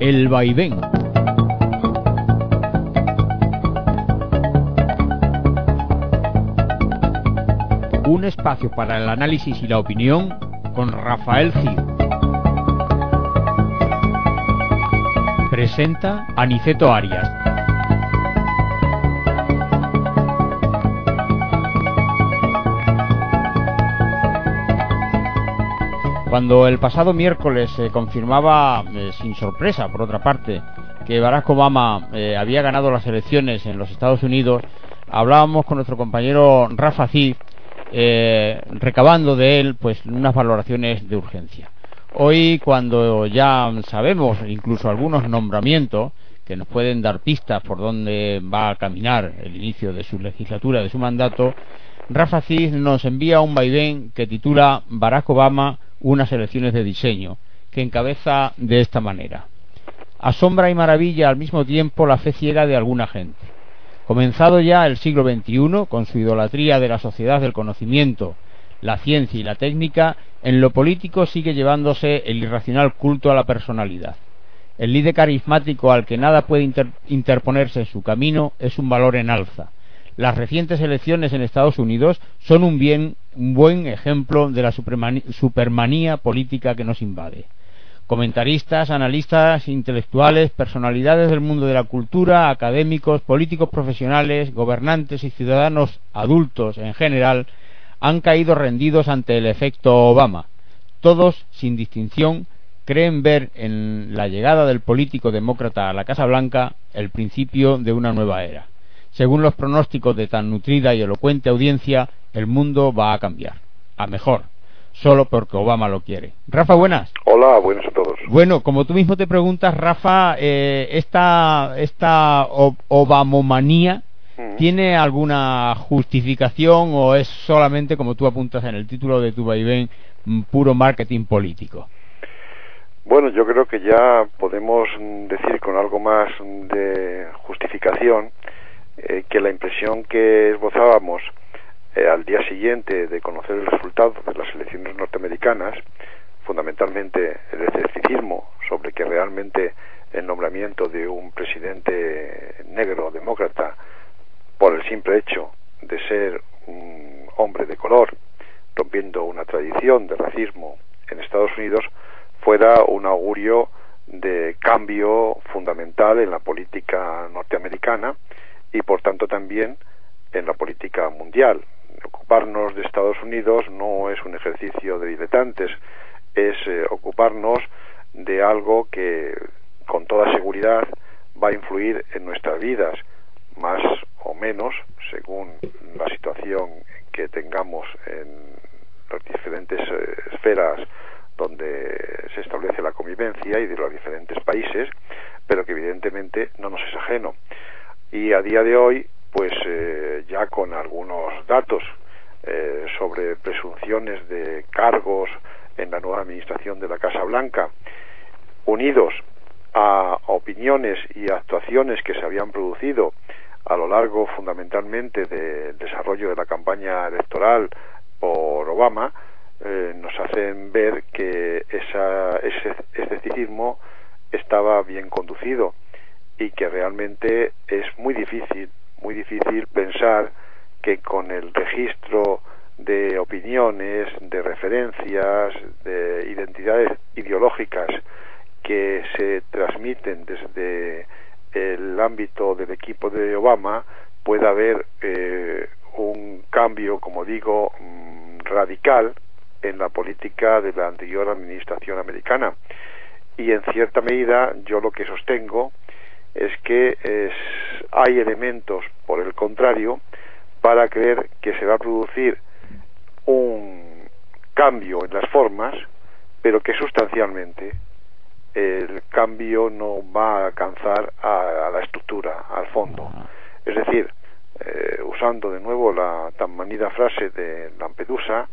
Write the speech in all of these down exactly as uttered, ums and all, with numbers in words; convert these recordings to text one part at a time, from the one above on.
El vaivén. Un espacio para el análisis y la opinión con Rafael Cid. Presenta Aniceto Arias. Cuando el pasado miércoles se eh, confirmaba, eh, sin sorpresa por otra parte, que Barack Obama eh, había ganado las elecciones en los Estados Unidos, hablábamos con nuestro compañero Rafa Cid, eh, recabando de él pues unas valoraciones de urgencia. Hoy, cuando ya sabemos incluso algunos nombramientos que nos pueden dar pistas por dónde va a caminar el inicio de su legislatura, de su mandato, Rafa Cid nos envía un vaivén que titula Barack Obama, unas elecciones de diseño, que encabeza de esta manera: asombra y maravilla al mismo tiempo la fe ciega de alguna gente. Comenzado ya el siglo veintiuno, con su idolatría de la sociedad del conocimiento, la ciencia y la técnica, en lo político sigue llevándose el irracional culto a la personalidad. El líder carismático al que nada puede inter interponerse en su camino es un valor en alza. Las recientes elecciones en Estados Unidos son un bien, un buen ejemplo de la supermanía política que nos invade. Comentaristas, analistas, intelectuales, personalidades del mundo de la cultura, académicos, políticos profesionales, gobernantes y ciudadanos adultos en general han caído rendidos ante el efecto Obama. Todos, sin distinción, creen ver en la llegada del político demócrata a la Casa Blanca el principio de una nueva era. Según los pronósticos de tan nutrida y elocuente audiencia, el mundo va a cambiar, a mejor, solo porque Obama lo quiere. Rafa, buenas. Hola, buenas a todos. Bueno, como tú mismo te preguntas, Rafa, eh, esta, esta Obamomanía, mm. ¿tiene alguna justificación o es solamente, como tú apuntas en el título de tu vaivén, puro marketing político? Bueno, yo creo que ya podemos decir con algo más de justificación Eh, que la impresión que esbozábamos eh, al día siguiente de conocer el resultado de las elecciones norteamericanas, fundamentalmente el escepticismo sobre que realmente el nombramiento de un presidente negro demócrata, por el simple hecho de ser un hombre de color, rompiendo una tradición de racismo en Estados Unidos, fuera un augurio de cambio fundamental en la política norteamericana y por tanto también en la política mundial. Ocuparnos de Estados Unidos no es un ejercicio de diletantes, es eh, ocuparnos de algo que con toda seguridad va a influir en nuestras vidas, más o menos según la situación que tengamos en las diferentes eh, esferas donde se establece la convivencia y de los diferentes países, pero que evidentemente no nos es ajeno. Y a día de hoy, pues eh, ya con algunos datos eh, sobre presunciones de cargos en la nueva administración de la Casa Blanca, unidos a opiniones y actuaciones que se habían producido a lo largo fundamentalmente del desarrollo de la campaña electoral por Obama, eh, nos hacen ver que esa, ese escepticismo estaba bien conducido y que realmente es muy difícil, muy difícil pensar que con el registro de opiniones, de referencias, de identidades ideológicas que se transmiten desde el ámbito del equipo de Obama pueda haber eh, un cambio, como digo, radical en la política de la anterior administración americana. Y en cierta medida yo lo que sostengo es que es, hay elementos, por el contrario, para creer que se va a producir un cambio en las formas, pero que sustancialmente el cambio no va a alcanzar a, a la estructura, al fondo. Es decir, eh, usando de nuevo la tan manida frase de Lampedusa,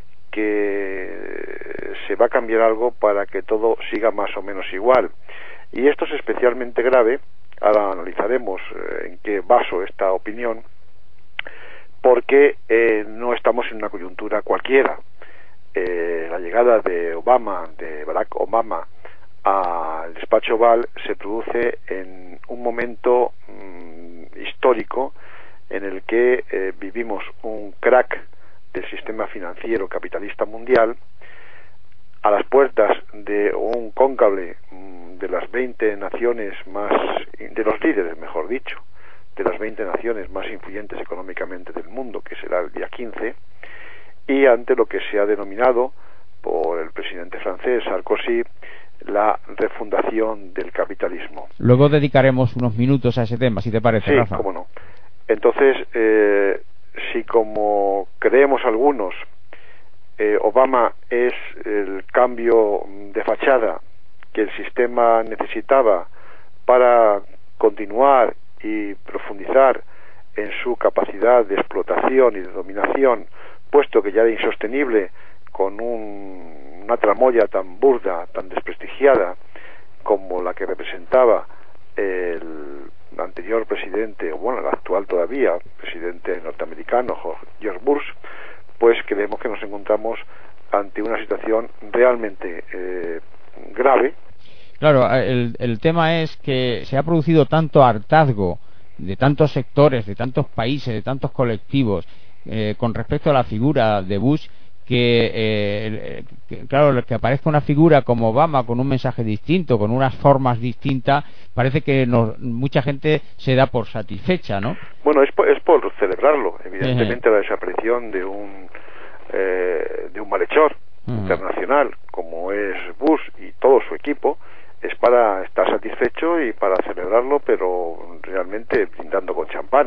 que se va a cambiar algo para que todo siga más o menos igual. Y esto es especialmente grave, ahora analizaremos eh, en qué baso esta opinión, porque eh, no estamos en una coyuntura cualquiera. Eh, la llegada de Obama, de Barack Obama, al despacho Oval se produce en un momento mmm, histórico en el que eh, vivimos un crack del sistema financiero capitalista mundial, a las puertas de un cónclave mmm, de las veinte naciones más, de los líderes, mejor dicho, de las veinte naciones más influyentes económicamente del mundo, que será el día quince, y ante lo que se ha denominado por el presidente francés Sarkozy la refundación del capitalismo. Luego dedicaremos unos minutos a ese tema, si te parece, sí, Rafa. Cómo no. Entonces, eh, si como creemos algunos, eh, Obama es el cambio de fachada que el sistema necesitaba para continuar y profundizar en su capacidad de explotación y de dominación, puesto que ya era insostenible con un, una tramoya tan burda, tan desprestigiada como la que representaba el anterior presidente, o bueno, el actual todavía, presidente norteamericano, George Bush, pues creemos que nos encontramos ante una situación realmente eh, grave. Claro, el, el tema es que se ha producido tanto hartazgo de tantos sectores, de tantos países, de tantos colectivos eh, con respecto a la figura de Bush, que, eh, que claro, que aparezca una figura como Obama con un mensaje distinto, con unas formas distintas, parece que nos, mucha gente se da por satisfecha, ¿no? Bueno, es por, es por celebrarlo, evidentemente. Uh-huh. La desaparición de un eh, de un malhechor uh-huh. internacional como es Bush y todo su equipo es para estar satisfecho y para celebrarlo, pero realmente brindando con champán.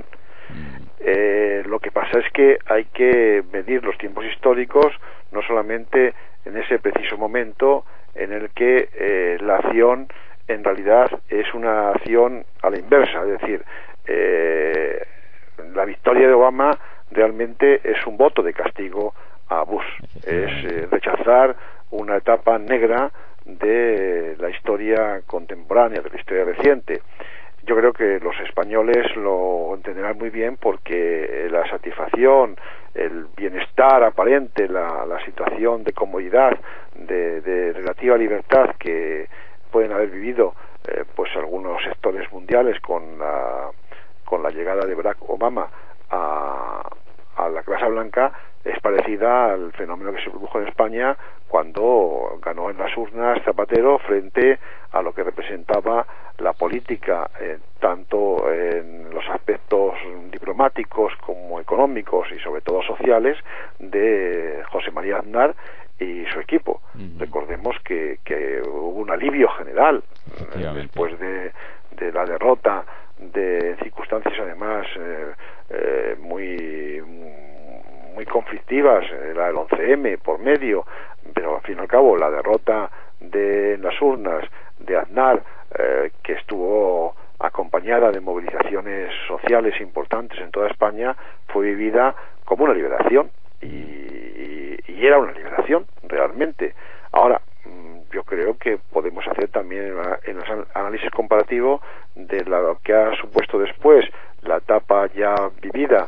Eh, lo que pasa es que hay que medir los tiempos históricos, no solamente en ese preciso momento en el que eh, la acción en realidad es una acción a la inversa, es decir, eh, la victoria de Obama realmente es un voto de castigo a Bush, es eh, rechazar una etapa negra de la historia contemporánea, de la historia reciente. Yo creo que los españoles lo entenderán muy bien, porque la satisfacción, el bienestar aparente, la, la situación de comodidad, de, de relativa libertad que pueden haber vivido eh, pues algunos sectores mundiales con la, con la llegada de Barack Obama a, a la Casa Blanca, es parecida al fenómeno que se produjo en España cuando ganó en las urnas Zapatero frente a lo que representaba la política, eh, tanto en los aspectos diplomáticos como económicos y sobre todo sociales, de José María Aznar y su equipo. Uh-huh. Recordemos que, que hubo un alivio general eh, después de, de la derrota, de circunstancias además eh, eh, muy muy conflictivas, la del once eme por medio, pero al fin y al cabo la derrota de las urnas de Aznar, eh, que estuvo acompañada de movilizaciones sociales importantes en toda España, fue vivida como una liberación, y, y, y era una liberación realmente. Ahora, yo creo que podemos hacer también en el análisis comparativo de lo que ha supuesto después la etapa ya vivida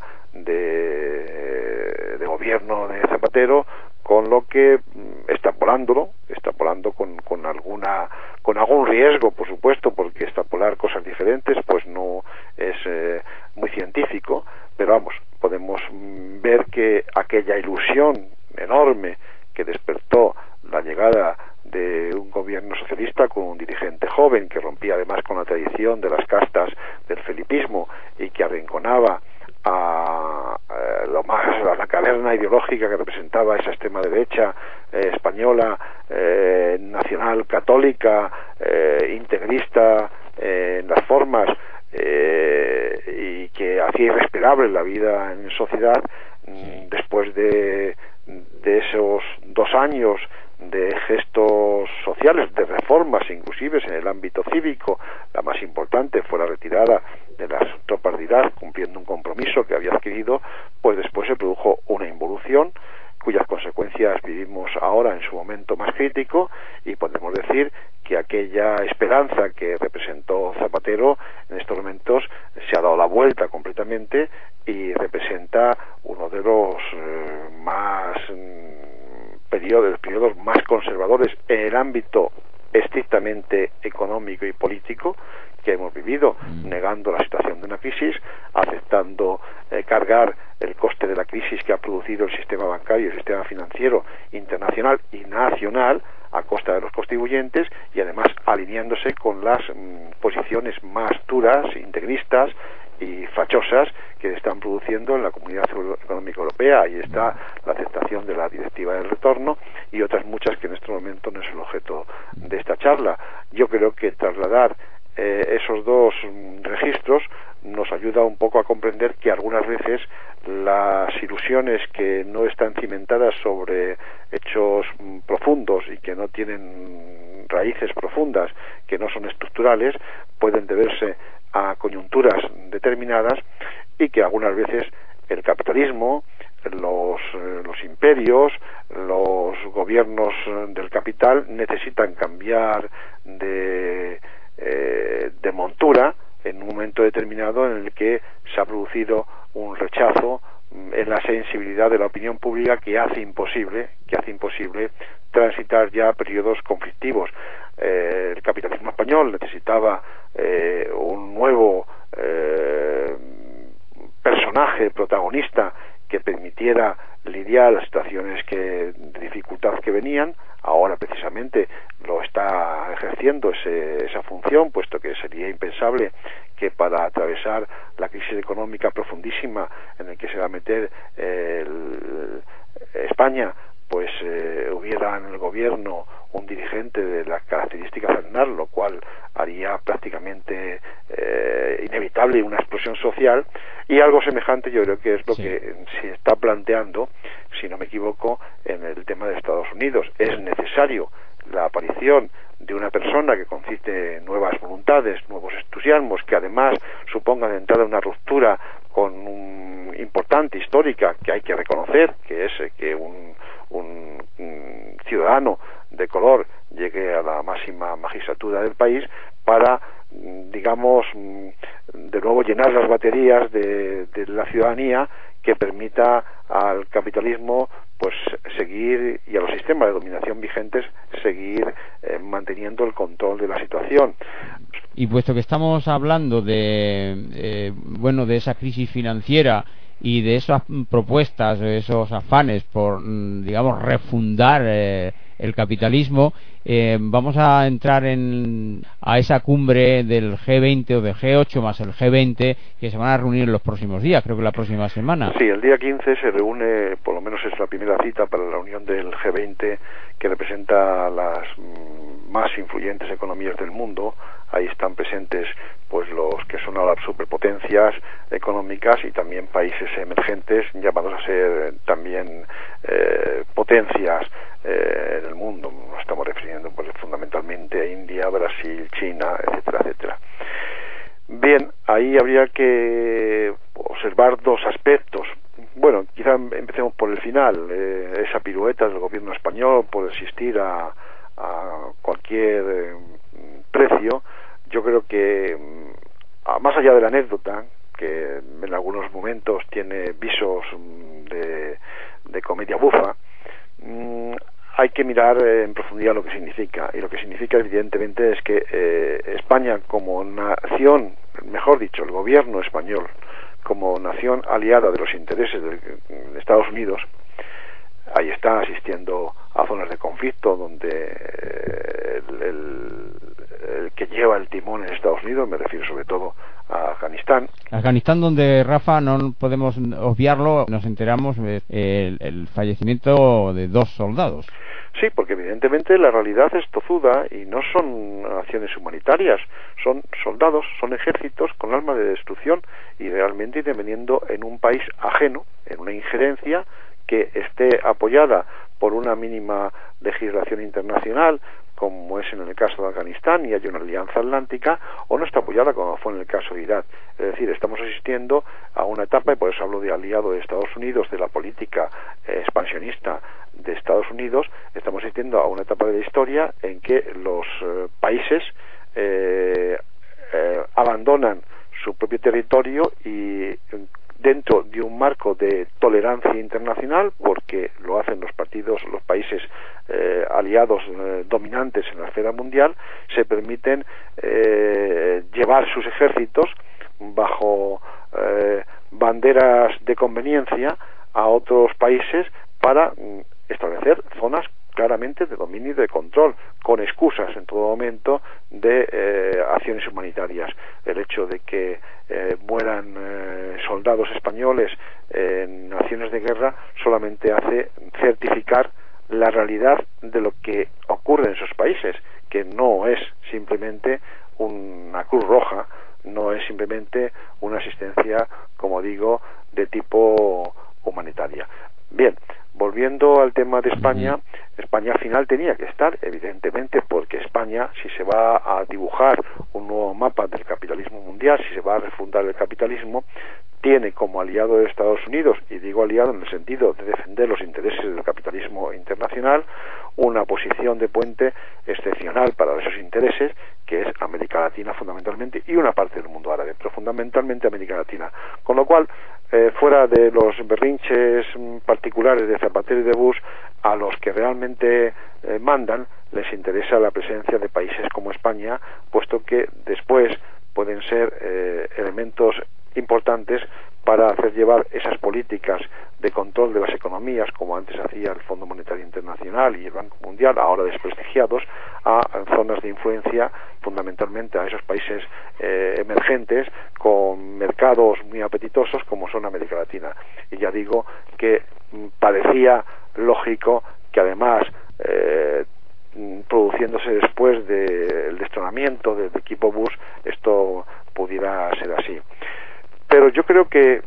de, de gobierno de Zapatero, con lo que extrapolándolo, extrapolando con, con alguna con algún riesgo, por supuesto, porque extrapolar cosas diferentes pues no es eh, muy científico, pero vamos, podemos ver que aquella ilusión enorme que despertó la llegada de un gobierno socialista con un dirigente joven que rompía además con la tradición de las castas del felipismo y que arrinconaba a, a lo más a la caverna ideológica que representaba esa extrema derecha eh, española, eh, nacional católica, eh, integrista eh, en las formas, eh, y que hacía irrespirable la vida en sociedad. Sí. Después de, de esos dos años de gestos sociales, de reformas inclusive en el ámbito cívico, la más importante fue la retirada de las tropas de Irak, cumpliendo un compromiso que había adquirido, pues después se produjo una involución cuyas consecuencias vivimos ahora en su momento más crítico, y podemos decir que aquella esperanza que representó Zapatero en estos momentos se ha dado la vuelta completamente y representa uno de los eh, más periodos, periodos más conservadores en el ámbito estrictamente económico y político que hemos vivido, negando la situación de una crisis, aceptando eh, cargar el coste de la crisis que ha producido el sistema bancario y el sistema financiero internacional y nacional a costa de los contribuyentes, y además alineándose con las mm, posiciones más duras, integristas y fachosas que están produciendo en la Comunidad Económica Europea. Ahí está la aceptación de la Directiva del Retorno y otras muchas que en este momento no es el objeto de esta charla. Yo creo que trasladar eh, esos dos mm, registros nos ayuda un poco a comprender que algunas veces las ilusiones que no están cimentadas sobre hechos mm, profundos y que no tienen raíces profundas, que no son estructurales, pueden deberse a coyunturas determinadas, y que algunas veces el capitalismo, los, eh, los imperios, los gobiernos del capital necesitan cambiar de, eh, de montura en un momento determinado en el que se ha producido un rechazo en la sensibilidad de la opinión pública que hace imposible, que hace imposible transitar ya periodos conflictivos. Eh, el capitalismo español necesitaba eh, un nuevo eh, personaje protagonista que permitiera lidiar las situaciones que, de dificultad que venían. Ahora precisamente lo está ejerciendo ese, esa función, puesto que sería impensable que para atravesar la crisis económica profundísima en el que se va a meter eh, el, España, pues eh, hubiera en el gobierno un dirigente de las características de Aznar, lo cual haría prácticamente eh, inevitable una explosión social, y algo semejante yo creo que es lo sí. que se está planteando, si no me equivoco, en el tema de Estados Unidos. Es necesario la aparición de una persona que concite nuevas voluntades, nuevos entusiasmos, que además supongan de entrada una ruptura con un importante histórica que hay que reconocer, que es que un, un, un ciudadano de color llegue a la máxima magistratura del país para, digamos, de nuevo llenar las baterías de, de la ciudadanía, que permita al capitalismo pues seguir, y a los sistemas de dominación vigentes seguir eh, manteniendo el control de la situación. Y puesto que estamos hablando de eh, bueno de esa crisis financiera y de esas propuestas, de esos afanes por, digamos, refundar eh, el capitalismo, eh, vamos a entrar en a esa cumbre del G veinte o del G ocho más el G veinte, que se van a reunir en los próximos días, creo que la próxima semana. Sí, el día quince se reúne, por lo menos es la primera cita para la reunión del G veinte, que representa las mm, más influyentes economías del mundo. Ahí están presentes pues los que son ahora superpotencias económicas y también países emergentes llamados a ser también eh, potencias eh, en el mundo. Nos estamos refiriendo pues fundamentalmente a India, Brasil, China, etcétera, etcétera. Bien, ahí habría que observar dos aspectos. Bueno, quizá empecemos por el final. Eh, esa pirueta del gobierno español por existir a, a cualquier eh, precio. Yo creo que, más allá de la anécdota, que en algunos momentos tiene visos de, de comedia bufa, hay que mirar en profundidad lo que significa. Y lo que significa, evidentemente, es que eh, España como nación, mejor dicho, el gobierno español, como nación aliada de los intereses de, de Estados Unidos, ahí está asistiendo a zonas de conflicto donde el, el, el que lleva el timón en Estados Unidos, me refiero sobre todo a Afganistán. Afganistán, donde, Rafa, no podemos obviarlo, nos enteramos del el, el fallecimiento de dos soldados. Sí, porque evidentemente la realidad es tozuda y no son acciones humanitarias, son soldados, son ejércitos con alma de destrucción y realmente interviniendo en un país ajeno, en una injerencia que esté apoyada por una mínima legislación internacional, como es en el caso de Afganistán, y hay una alianza atlántica, o no está apoyada como fue en el caso de Irak. Es decir, estamos asistiendo a una etapa, y por eso hablo de aliado de Estados Unidos, de la política eh, expansionista de Estados Unidos, estamos asistiendo a una etapa de la historia en que los eh, países eh, eh, abandonan su propio territorio y dentro de un marco de tolerancia internacional, porque lo hacen los partidos, los países eh, aliados eh, dominantes en la esfera mundial, se permiten eh, llevar sus ejércitos bajo eh, banderas de conveniencia a otros países para mm, establecer zonas claramente de dominio y de control, con excusas en todo momento de eh, acciones humanitarias. El hecho de que eh, mueran eh, soldados españoles en acciones de guerra solamente hace certificar la realidad de lo que ocurre en esos países, que no es simplemente una Cruz Roja, no es simplemente una asistencia, como digo, de tipo humanitaria. Bien, volviendo al tema de España, España al final tenía que estar, evidentemente, porque España, si se va a dibujar un nuevo mapa del capitalismo mundial, si se va a refundar el capitalismo, tiene como aliado de Estados Unidos, y digo aliado en el sentido de defender los intereses del capitalismo internacional, una posición de puente excepcional para esos intereses, que es América Latina fundamentalmente, y una parte del mundo árabe, pero fundamentalmente América Latina. Con lo cual, eh, fuera de los berrinches particulares de Zapatero y de Bush, a los que realmente eh, mandan, les interesa la presencia de países como España, puesto que después pueden ser eh, elementos importantes para hacer llevar esas políticas de control de las economías, como antes hacía el Fondo Monetario Internacional y el Banco Mundial, ahora desprestigiados, a, a zonas de influencia, fundamentalmente a esos países eh, emergentes con mercados muy apetitosos como son América Latina. Y ya digo que m, parecía lógico que además eh, produciéndose después del destronamiento del equipo Bush, esto pudiera ser así. Pero yo creo que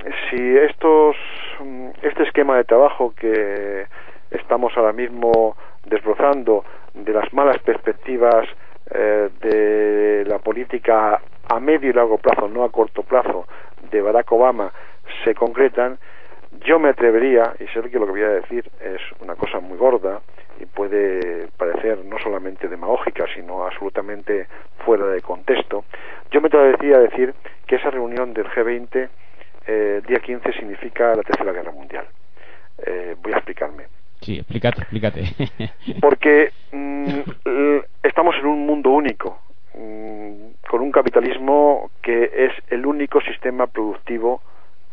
si estos este esquema de trabajo que estamos ahora mismo desbrozando de las malas perspectivas eh, de la política a medio y largo plazo, no a corto plazo, de Barack Obama se concretan, yo me atrevería, y sé que lo que voy a decir es una cosa muy gorda y puede parecer no solamente demagógica, sino absolutamente fuera de contexto, yo me atrevería a decir que esa reunión del G veinte, eh, día quince, significa la Tercera Guerra Mundial. Eh, voy a explicarme. Sí, explícate, explícate. Porque mm, estamos en un mundo único, mm, con un capitalismo que es el único sistema productivo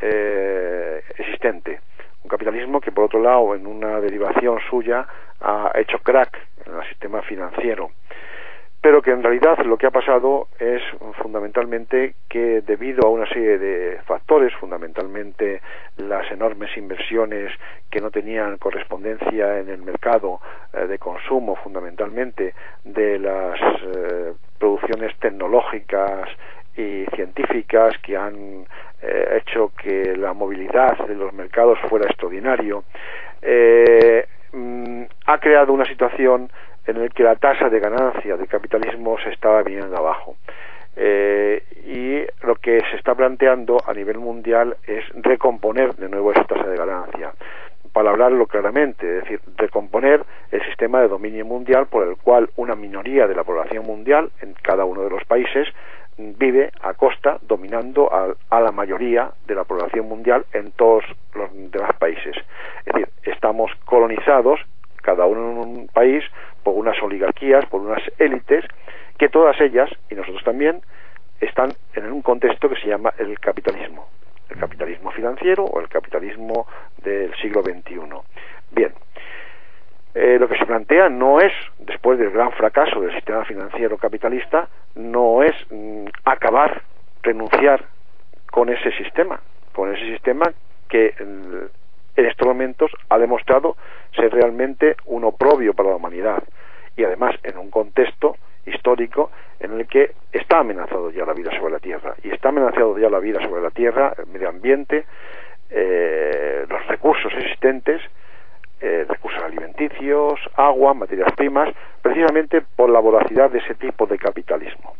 eh, existente. Un capitalismo que, por otro lado, en una derivación suya, ha hecho crack en el sistema financiero. Pero que en realidad lo que ha pasado es fundamentalmente que, debido a una serie de factores, fundamentalmente las enormes inversiones que no tenían correspondencia en el mercado eh, de consumo, fundamentalmente de las eh, producciones tecnológicas y científicas que han eh, hecho que la movilidad de los mercados fuera extraordinario, eh, mm, ha creado una situación en la que la tasa de ganancia del capitalismo se estaba viniendo abajo. Eh, y lo que se está planteando a nivel mundial es recomponer de nuevo esa tasa de ganancia. Para hablarlo claramente, es decir, recomponer el sistema de dominio mundial por el cual una minoría de la población mundial en cada uno de los países vive a costa, dominando a, a la mayoría de la población mundial en todos los demás países. Es decir, estamos colonizados, cada uno en un país, por unas oligarquías, por unas élites, que todas ellas, y nosotros también, están en un contexto que se llama el capitalismo. El capitalismo financiero o el capitalismo del siglo veintiuno. Bien, eh, lo que se plantea no es, después del gran fracaso del sistema financiero capitalista, no es mm, acabar, renunciar con ese sistema, con ese sistema que en, en estos momentos ha demostrado ser realmente un oprobio para la humanidad, y además en un contexto histórico en el que está amenazado ya la vida sobre la Tierra, y está amenazado ya la vida sobre la Tierra, el medio ambiente, eh, los recursos existentes, eh, recursos alimenticios, agua, materias primas, precisamente por la voracidad de ese tipo de capitalismo.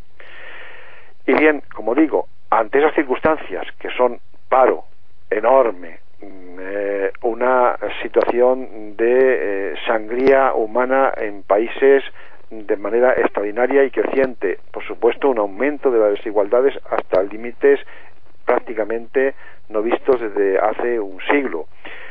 Y bien, como digo, ante esas circunstancias que son paro enorme, eh, una situación de eh, sangría humana en países de manera extraordinaria y creciente, por supuesto un aumento de las desigualdades hasta límites prácticamente no vistos desde hace un siglo.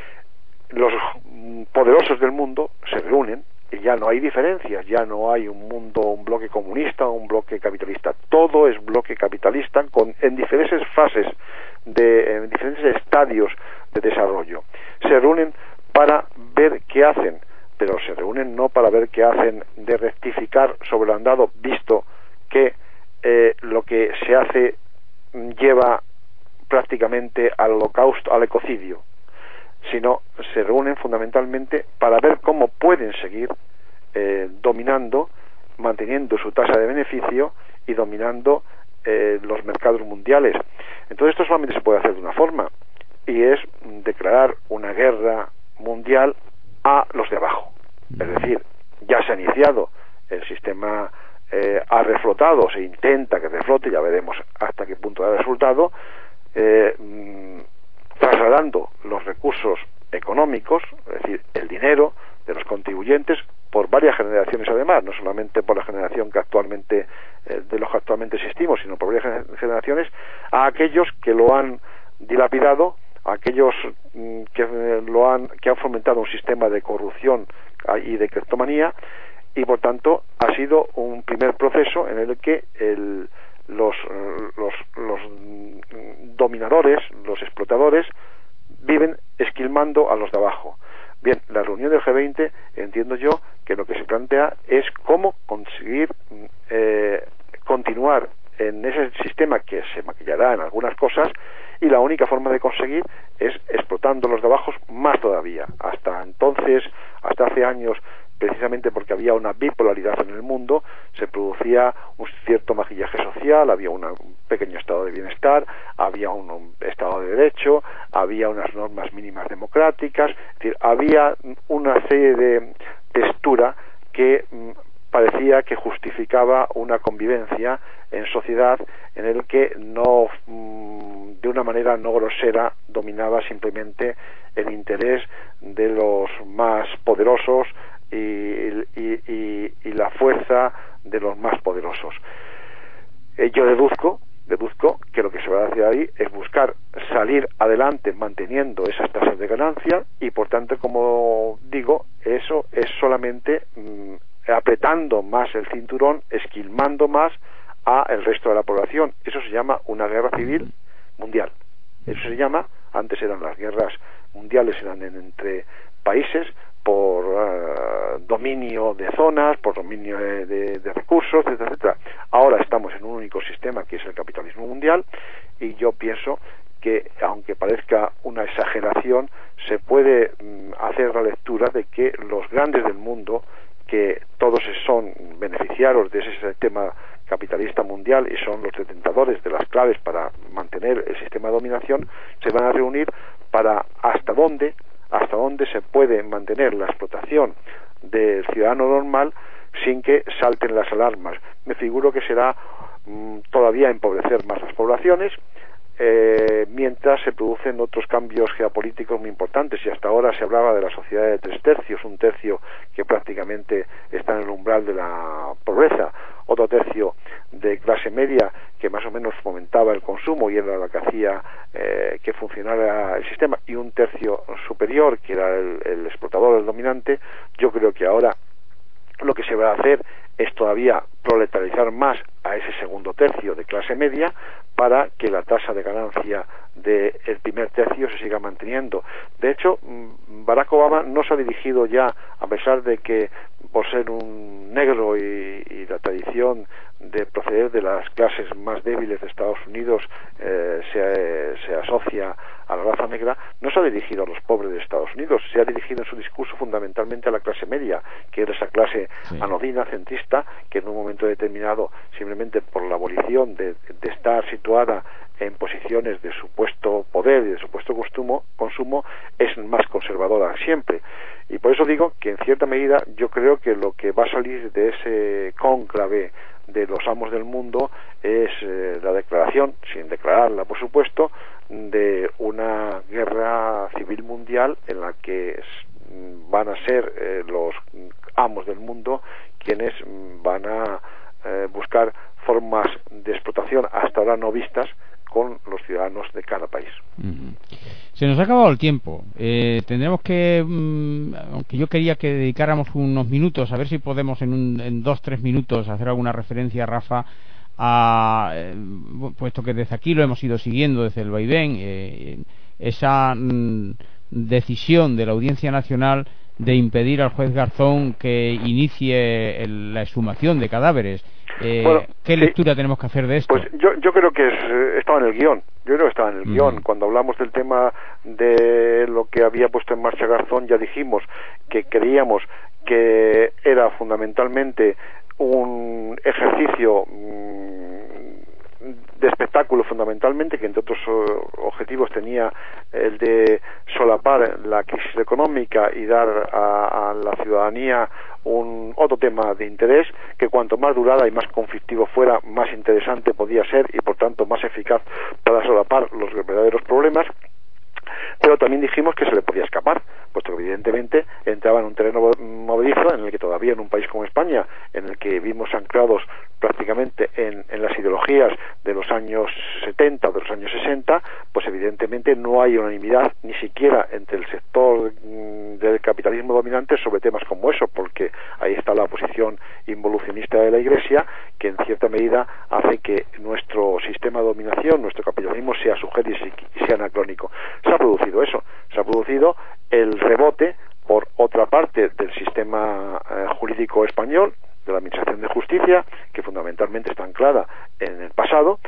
Los poderosos del mundo se reúnen y ya no hay diferencias, ya no hay un mundo, un bloque comunista o un bloque capitalista, todo es bloque capitalista con, en diferentes fases, de, en diferentes estadios de desarrollo. Se reúnen para ver qué hacen, pero se reúnen no para ver qué hacen de rectificar sobre lo andado, visto que eh, lo que se hace lleva prácticamente al holocausto, al ecocidio, sino se reúnen fundamentalmente para ver cómo pueden seguir eh, dominando, manteniendo su tasa de beneficio y dominando eh, los mercados mundiales. Entonces esto solamente se puede hacer de una forma, y es declarar una guerra mundial a los de abajo. Es decir, ya se ha iniciado, el sistema eh, ha reflotado, se intenta que reflote, ya veremos hasta qué punto da resultado, eh, trasladando los recursos económicos, es decir, el dinero de los contribuyentes, por varias generaciones además, no solamente por la generación que actualmente eh, de los que actualmente existimos, sino por varias generaciones, a aquellos que lo han dilapidado, a aquellos mm, que eh, lo han que han fomentado un sistema de corrupción y de cleptomanía, y por tanto ha sido un primer proceso en el que el Los, los, los dominadores, los explotadores, viven esquilmando a los de abajo. Bien, la reunión del G veinte, entiendo yo que lo que se plantea es cómo conseguir eh, continuar en ese sistema que se maquillará en algunas cosas, y la única forma de conseguir es explotando a los de abajo más todavía. Hasta entonces, hasta hace años, precisamente porque había una bipolaridad en el mundo, se producía un cierto maquillaje social, había una, un pequeño estado de bienestar, había un, un estado de derecho, había unas normas mínimas democráticas, es decir, había una serie de textura que mm, parecía que justificaba una convivencia en sociedad en el que no, mm, de una manera no grosera, dominaba simplemente el interés de los más poderosos y, y, y, y la fuerza de los más poderosos. Eh, yo deduzco, deduzco que lo que se va a hacer ahí es buscar salir adelante manteniendo esas tasas de ganancia, y por tanto, como digo, eso es solamente mmm, apretando más el cinturón, esquilmando más a el resto de la población. Eso se llama una guerra civil mundial. Eso se llama, antes eran las guerras mundiales, eran en, entre países por uh, dominio de zonas, por dominio de, de, de recursos, etcétera, etcétera. Ahora estamos en un único sistema que es el capitalismo mundial, y yo pienso que, aunque parezca una exageración, se puede mm, hacer la lectura de que los grandes del mundo, que todos son beneficiarios de ese sistema capitalista mundial y son los detentadores de las claves para mantener el sistema de dominación, se van a reunir para hasta dónde hasta dónde se puede mantener la explotación del ciudadano normal sin que salten las alarmas. Me figuro que será mmm, todavía empobrecer más las poblaciones, eh, mientras se producen otros cambios geopolíticos muy importantes. Y hasta ahora se hablaba de la sociedad de tres tercios, un tercio que prácticamente está en el umbral de la pobreza, otro tercio de clase media que más o menos fomentaba el consumo y era la que hacía eh, que funcionara el sistema, y un tercio superior que era el, el explotador, el dominante. Yo creo que ahora lo que se va a hacer es todavía proletarizar más a ese segundo tercio de clase media para que la tasa de ganancia del primer tercio se siga manteniendo. De hecho, Barack Obama no se ha dirigido ya, a pesar de que por ser un negro y, y la tradición de proceder de las clases más débiles de Estados Unidos eh, se, se asocia a la raza negra, no se ha dirigido a los pobres de Estados Unidos, se ha dirigido en su discurso fundamentalmente a la clase media, que era esa clase sí. anodina, centrista, que en un momento determinado, simplemente por la abolición de, de estar situada en posiciones de supuesto poder y de supuesto consumo, consumo, es más conservadora siempre. Y por eso digo que en cierta medida yo creo que lo que va a salir de ese cónclave de los amos del mundo es eh, la declaración, sin declararla por supuesto, de una guerra civil mundial en la que van a ser eh, los amos del mundo quienes van a eh, buscar formas de explotación hasta ahora no vistas, con los ciudadanos de cada país. Uh-huh. Se nos ha acabado el tiempo. Eh, tendremos que, mmm, aunque yo quería que dedicáramos unos minutos, a ver si podemos en, un, en dos, tres minutos hacer alguna referencia, Rafa, a, eh, puesto que desde aquí lo hemos ido siguiendo desde el vaivén, eh, esa mm, decisión de la Audiencia Nacional de impedir al juez Garzón que inicie el, la exhumación de cadáveres. Eh, bueno, ¿Qué sí, lectura tenemos que hacer de esto? Pues yo, yo creo que es, estaba en el guión. Yo creo que estaba en el mm. guión. Cuando hablamos del tema de lo que había puesto en marcha Garzón, ya dijimos que creíamos que era fundamentalmente un ejercicio de espectáculo, fundamentalmente, que entre otros objetivos tenía el de solapar la crisis económica y dar a, a la ciudadanía un otro tema de interés, que cuanto más durara y más conflictivo fuera, más interesante podía ser y por tanto más eficaz para solapar los verdaderos problemas. Pero también dijimos que se le podía escapar, puesto que evidentemente entraba en un terreno movedizo en el que todavía en un país como España, en el que vimos anclados prácticamente en, en las ideologías de los años setenta o de los años sesenta, pues evidentemente no hay unanimidad ni siquiera entre el sector mmm, del capitalismo dominante sobre temas como eso, porque ahí está la posición involucionista de la Iglesia, que en cierta medida hace que nuestro sistema de dominación, nuestro capitalismo sea sujeto y sea anacrónico. Se ha producido eso, se ha producido el rebote por otra parte del sistema eh, jurídico español, de la Administración de Justicia, que fundamentalmente está anclada en el pasado,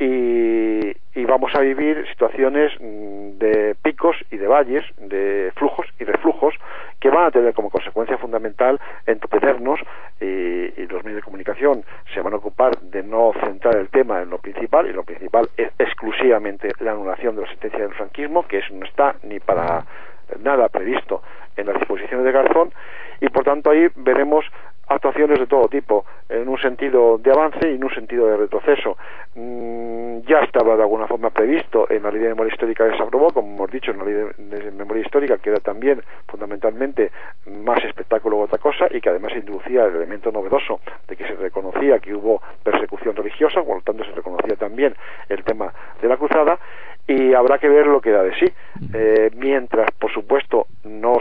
y, y vamos a vivir situaciones de picos y de valles, de flujos y reflujos, que van a tener como consecuencia fundamental entretenernos, y, y los medios de comunicación se van a ocupar de no centrar el tema en lo principal, y lo principal es exclusivamente la anulación de la sentencia del franquismo, que eso no está ni para nada previsto en las disposiciones de Garzón, y por tanto ahí veremos actuaciones de todo tipo, en un sentido de avance y en un sentido de retroceso. Mm, ya estaba de alguna forma previsto en la ley de memoria histórica que se aprobó, como hemos dicho, en la ley de, de memoria histórica, que era también fundamentalmente más espectáculo que otra cosa, y que además introducía el elemento novedoso de que se reconocía que hubo persecución religiosa, por lo tanto se reconocía también el tema de la cruzada, y habrá que ver lo que da de sí. Eh, mientras, por supuesto, no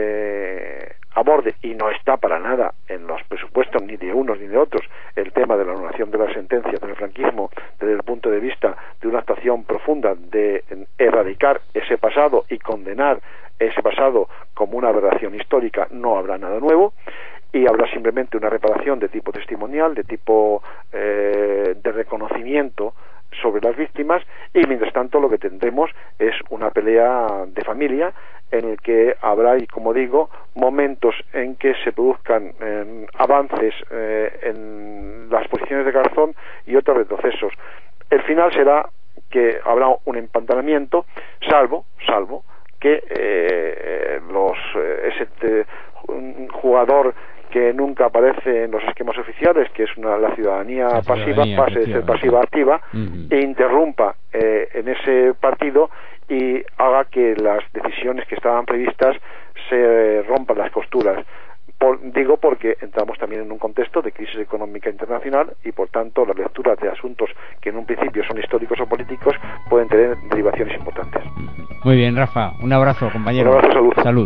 se aborde, y no está para nada en los presupuestos ni de unos ni de otros, el tema de la anulación de las sentencias del franquismo desde el punto de vista de una actuación profunda de erradicar ese pasado y condenar ese pasado como una aberración histórica, no habrá nada nuevo, y habrá simplemente una reparación de tipo testimonial, de tipo eh, de reconocimiento sobre las víctimas, y mientras tanto lo que tendremos es una pelea de familia en el que habrá, y como digo, momentos en que se produzcan eh, avances eh, en las posiciones de Garzón y otros retrocesos. El final será que habrá un empantanamiento, salvo, salvo que eh, los eh, ese eh, jugador que nunca aparece en los esquemas oficiales, que es una, la ciudadanía, la ciudadanía pasiva, pase de ser pasiva a activa, uh-huh. e interrumpa eh, en ese partido y haga que las decisiones que estaban previstas se rompan las costuras. Por, digo porque entramos también en un contexto de crisis económica internacional, y por tanto las lecturas de asuntos que en un principio son históricos o políticos pueden tener derivaciones importantes. Muy bien, Rafa, un abrazo, compañero. Un abrazo, salud. Salud.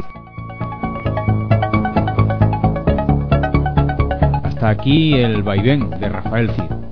Hasta aquí el vaivén de Rafael Cid.